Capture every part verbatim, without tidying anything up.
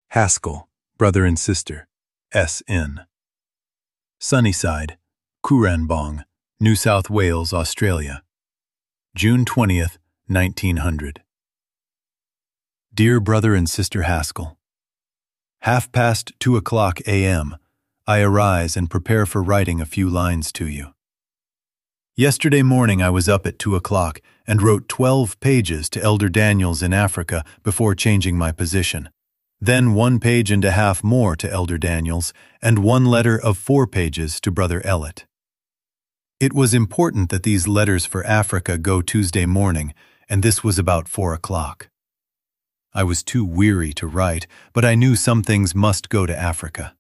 Haskell, brother and sister, S N Sunnyside, Cooranbong, New South Wales, Australia, June twentieth, nineteen hundred. Dear Brother and Sister Haskell, half past two o'clock a m I arise and prepare for writing a few lines to you. Yesterday morning I was up at two o'clock and wrote twelve pages to Elder Daniels in Africa before changing my position. Then one page and a half more to Elder Daniels, and one letter of four pages to Brother Ellett. It was important that these letters for Africa go Tuesday morning, and this was about four o'clock. I was too weary to write, but I knew some things must go to Africa.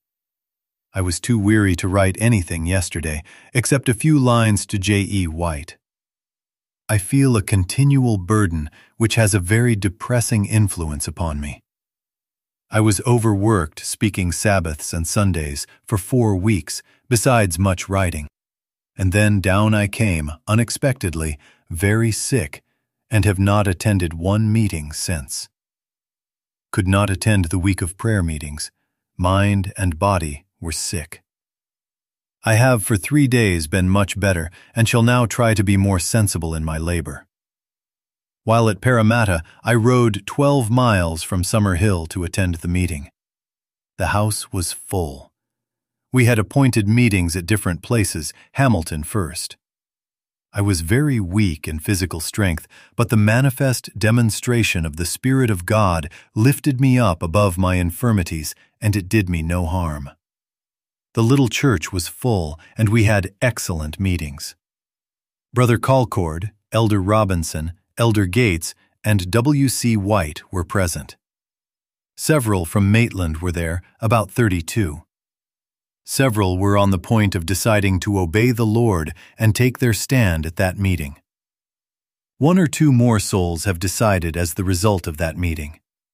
I was too weary to write anything yesterday, except a few lines to J E White. I feel a continual burden which has a very depressing influence upon me. I was overworked speaking Sabbaths and Sundays for four weeks, besides much writing. And then down I came, unexpectedly, very sick, and have not attended one meeting since. Could not attend the week of prayer meetings. Mind and body were sick. I have for three days been much better, and shall now try to be more sensible in my labor. While at Parramatta, I rode twelve miles from Summer Hill to attend the meeting. The house was full. We had appointed meetings at different places, Hamilton first. I was very weak in physical strength, but the manifest demonstration of the Spirit of God lifted me up above my infirmities, and it did me no harm. The little church was full, and we had excellent meetings. Brother Colcord, Elder Robinson, Elder Gates, and W C White were present. Several from Maitland were there, about thirty-two. Several were on the point of deciding to obey the Lord and take their stand at that meeting. One or two more souls have decided as the result of that meeting.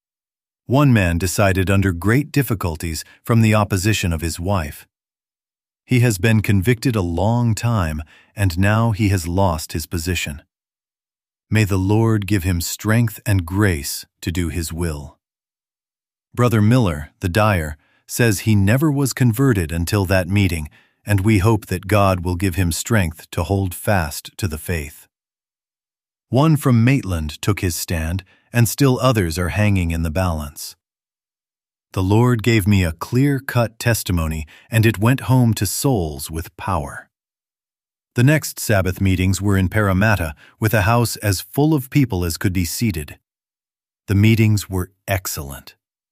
One man decided under great difficulties from the opposition of his wife. He has been convicted a long time, and now he has lost his position. May the Lord give him strength and grace to do his will. Brother Miller, the dyer, says he never was converted until that meeting, and we hope that God will give him strength to hold fast to the faith. One from Maitland took his stand, and still others are hanging in the balance. The Lord gave me a clear-cut testimony, and it went home to souls with power. The next Sabbath meetings were in Parramatta, with a house as full of people as could be seated. The meetings were excellent.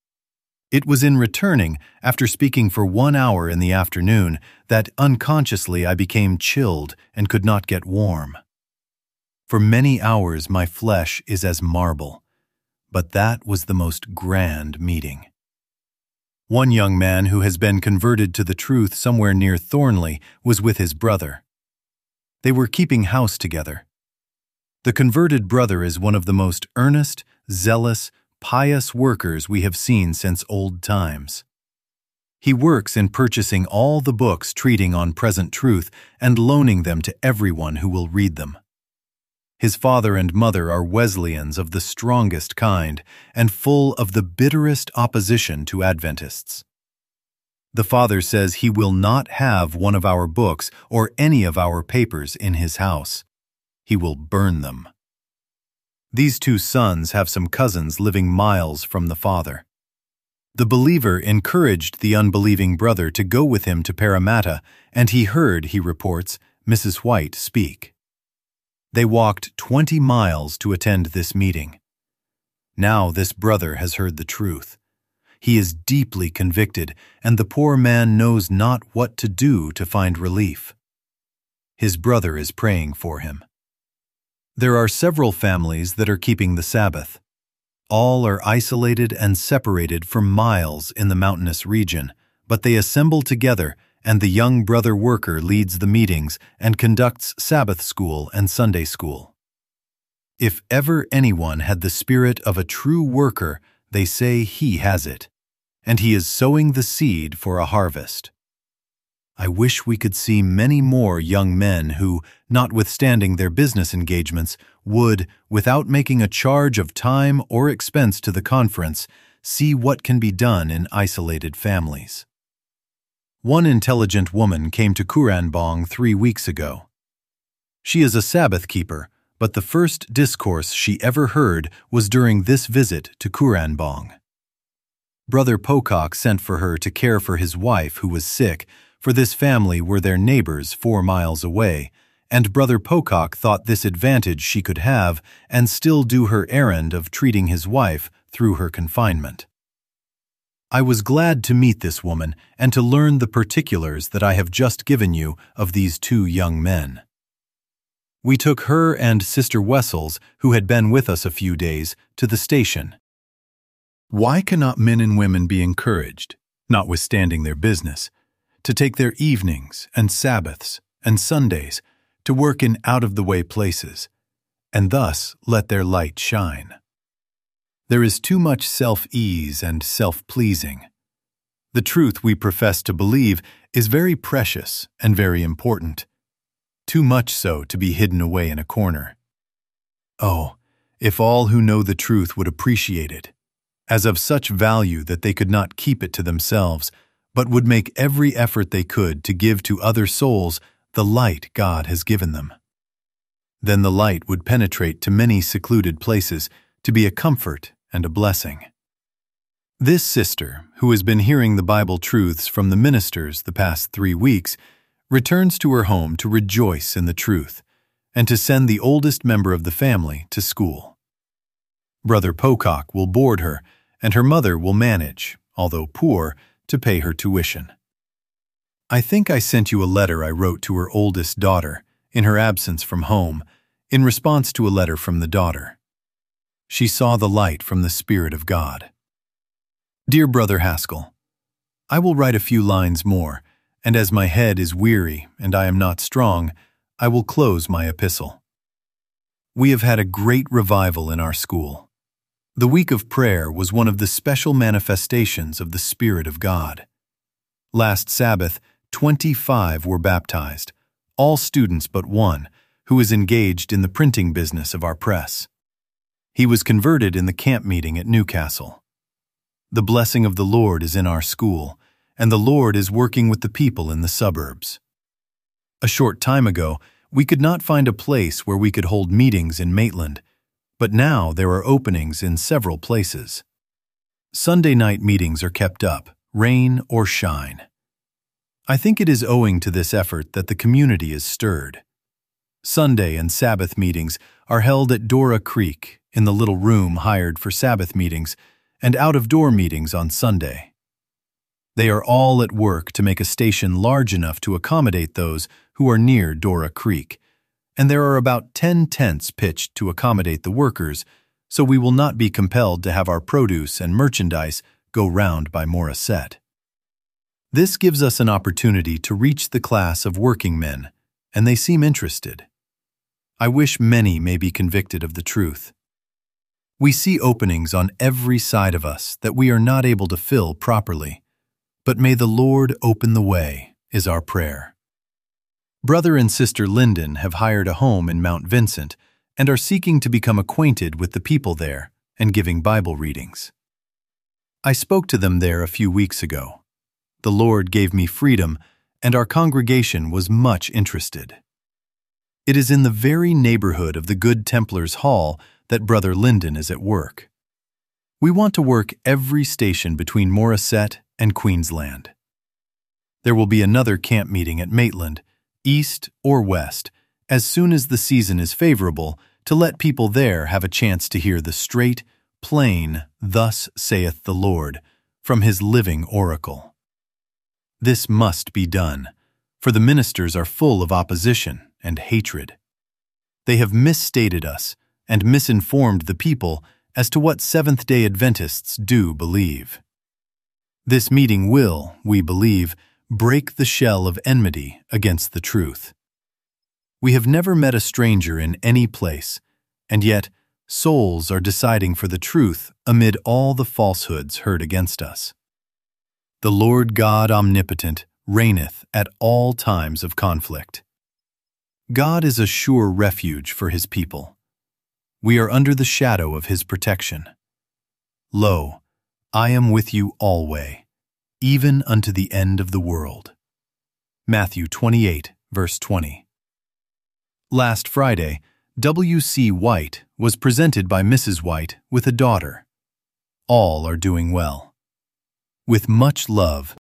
It was in returning, after speaking for one hour in the afternoon, that unconsciously I became chilled and could not get warm. For many hours my flesh is as marble, but that was the most grand meeting. One young man who has been converted to the truth somewhere near Thornley was with his brother. They were keeping house together. The converted brother is one of the most earnest, zealous, pious workers we have seen since old times. He works in purchasing all the books treating on present truth and loaning them to everyone who will read them. His father and mother are Wesleyans of the strongest kind and full of the bitterest opposition to Adventists. The father says he will not have one of our books or any of our papers in his house. He will burn them. These two sons have some cousins living miles from the father. The believer encouraged the unbelieving brother to go with him to Parramatta, and he heard, he reports, Missus White speak. They walked twenty miles to attend this meeting. Now this brother has heard the truth. He is deeply convicted, and the poor man knows not what to do to find relief. His brother is praying for him. There are several families that are keeping the Sabbath. All are isolated and separated for miles in the mountainous region, but they assemble together, and the young brother worker leads the meetings and conducts Sabbath school and Sunday school. If ever anyone had the spirit of a true worker, they say he has it, and he is sowing the seed for a harvest. I wish we could see many more young men who, notwithstanding their business engagements, would, without making a charge of time or expense to the conference, see what can be done in isolated families. One intelligent woman came to Kuranbong three weeks ago. She is a Sabbath keeper, but the first discourse she ever heard was during this visit to Kuranbong. Brother Pocock sent for her to care for his wife who was sick, for this family were their neighbors four miles away, and Brother Pocock thought this advantage she could have and still do her errand of treating his wife through her confinement. I was glad to meet this woman and to learn the particulars that I have just given you of these two young men. We took her and Sister Wessels, who had been with us a few days, to the station. Why cannot men and women be encouraged, notwithstanding their business, to take their evenings and Sabbaths and Sundays to work in out-of-the-way places, and thus let their light shine? There is too much self-ease and self-pleasing. The truth we profess to believe is very precious and very important, too much so to be hidden away in a corner. Oh, if all who know the truth would appreciate it, as of such value that they could not keep it to themselves, but would make every effort they could to give to other souls the light God has given them. Then the light would penetrate to many secluded places to be a comfort and a blessing. This sister, who has been hearing the Bible truths from the ministers the past three weeks, returns to her home to rejoice in the truth and to send the oldest member of the family to school. Brother Pocock will board her, and her mother will manage, although poor, to pay her tuition. I think I sent you a letter I wrote to her oldest daughter, in her absence from home, in response to a letter from the daughter. She saw the light from the Spirit of God. Dear Brother Haskell, I will write a few lines more, and as my head is weary and I am not strong, I will close my epistle. We have had a great revival in our school. The week of prayer was one of the special manifestations of the Spirit of God. Last Sabbath, twenty-five were baptized, all students but one, who is engaged in the printing business of our press. He was converted in the camp meeting at Newcastle. The blessing of the Lord is in our school, and the Lord is working with the people in the suburbs. A short time ago, we could not find a place where we could hold meetings in Maitland, but now there are openings in several places. Sunday night meetings are kept up, rain or shine. I think it is owing to this effort that the community is stirred. Sunday and Sabbath meetings are held at Dora Creek, in the little room hired for Sabbath meetings, and out-of-door meetings on Sunday. They are all at work to make a station large enough to accommodate those who are near Dora Creek, and there are about ten tents pitched to accommodate the workers, so we will not be compelled to have our produce and merchandise go round by Morissette. This gives us an opportunity to reach the class of working men, and they seem interested. I wish many may be convicted of the truth. We see openings on every side of us that we are not able to fill properly, but may the Lord open the way, is our prayer. Brother and Sister Linden have hired a home in Mount Vincent and are seeking to become acquainted with the people there and giving Bible readings. I spoke to them there a few weeks ago. The Lord gave me freedom, and our congregation was much interested. It is in the very neighborhood of the Good Templars Hall that Brother Linden is at work. We want to work every station between Morissette and Queensland. There will be another camp meeting at Maitland, east or west, as soon as the season is favorable, to let people there have a chance to hear the straight, plain, "Thus saith the Lord," from his living oracle. This must be done, for the ministers are full of opposition and hatred. They have misstated us and misinformed the people as to what Seventh-day Adventists do believe. This meeting will, we believe, break the shell of enmity against the truth. We have never met a stranger in any place, and yet souls are deciding for the truth amid all the falsehoods heard against us. The Lord God omnipotent reigneth at all times of conflict. God is a sure refuge for his people. We are under the shadow of his protection. Lo, I am with you alway, even unto the end of the world. Matthew twenty-eight, verse twenty. Last Friday, W C White was presented by Missus White with a daughter. All are doing well. With much love,